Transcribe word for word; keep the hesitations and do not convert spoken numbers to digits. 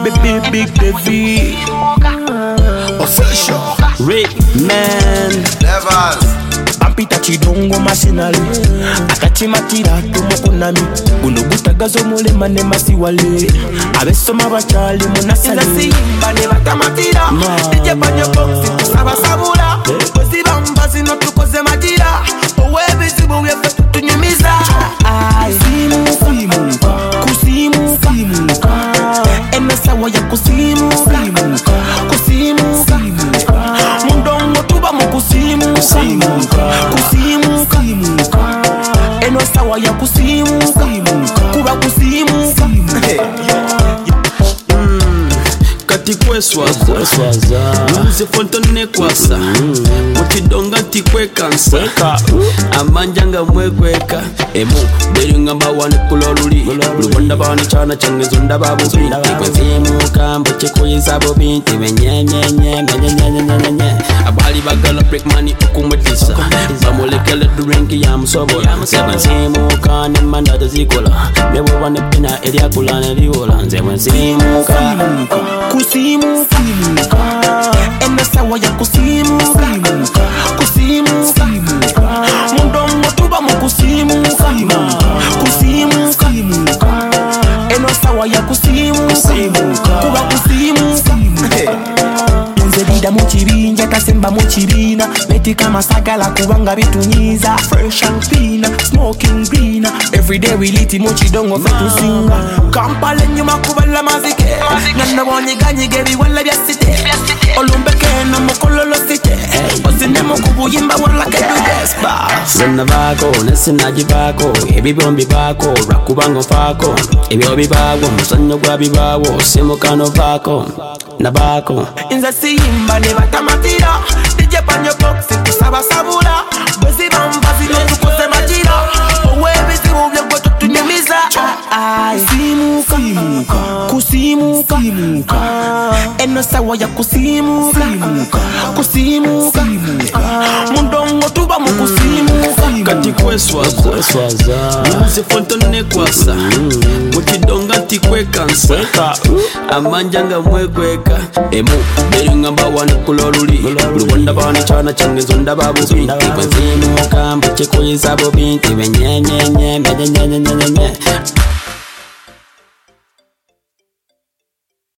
Big, big, big Devi. Official. Rick, man. Levels. Ampita chidongo masinali. Akachimatira tumukunami. Unobutagazo mule mane masiwale. Abesoma bachali munasali. Simba ne batamatira. Dije panyo boxi kusaba sabula. Kozi bamba zino tukoze majira. Owe bizibu yefe tutunyumiza. Simu simuka. Kusimu simuka. Emesawa ya kusimu simuka. Kusimu simuka. Mundongo tuba mukusimu simuka. Kusimu simuka. Emesawa ya kusimu simuka. Kuba kusimu simuka. Kati kweswaza Nze fontone kwasa Mukidonga ti kwekansa Amanjanga mwekweka Emu beri ngamba wane kuloluli Luwanda bani chana change zonda babu binti Kwezimuka mboche kuyisa bo binti Menye nye nye menye nye nye nye nye Abali bagala break money ukumwetisa Bamulekele durinki ya msobola Kwezimuka ne mandata zikola Mewe wane pina elia kulane liwola Nze kwezimuka Kusimu simuka. Emesawa ya kusimu simuka. Kusimu simuka. Mundongo tuba mukusimu simuka. Kusimu simuka. Emesawa ya kusimu simuka. Kuba kusimu simuka. Nzedida muchibinja kasemba muchibina. Meti kama sagala kubanga bitunyiza. Fresh and clean, smoking green. Every day we liti muchidongo fetu singa. Kampale nyuma kubala mazike. Nanda wanyiga nyigebi wala biasite. Olumbeke na mokololo site. Osine mokubu yimba wala kedu despa. Zena bako, nesinaji bako. Ebi bombi bako, rakubango fako. Ebi obi bako, musanyo gwabi bawo. Simukano bako, na bako. Inza simba ne batamatira. Dije panyo boxi kusaba sabula. Bwezi bambazi no tukoze majira. Owe bizi uvye kwa tutunyumiza. Simuka, simuka. Kusimuka, simuka. Emesawa ya kusimuka, simuka. Kusimuka, simuka. Mundongo tuba mukusimuka. Kati kweswaza Nze fontone kwasa Mukidonga ti kwekansa Amanjanga mwekweka Emu beri ngamba wane kuloluli Luwanda bani chana change zonda babu binti Kwezimuka mboche kuyisa bo binti Menye nye nye menye nye nye nye nye